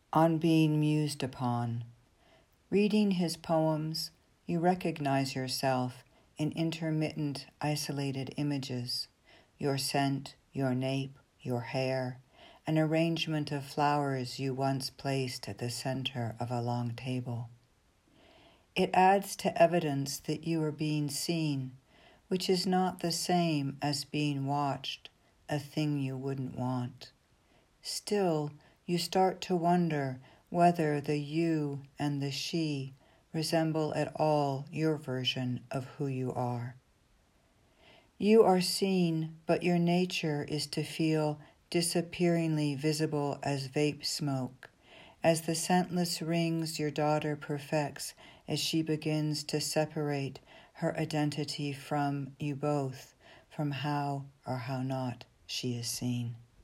On being mused upon. Reading his poems, you recognize yourself in intermittent, isolated images, your scent, your nape, your hair, an arrangement of flowers you once placed at the center of a long table. It adds to evidence that you are being seen, which is not the same as being watched, a thing you wouldn't want. Still, you start to wonder whether the you and the she resemble at all your version of who you are. You are seen, but your nature is to feel disappearingly visible as vape smoke, as the scentless rings your daughter perfects as she begins to separate her identity from you both, from how or how not she is seen.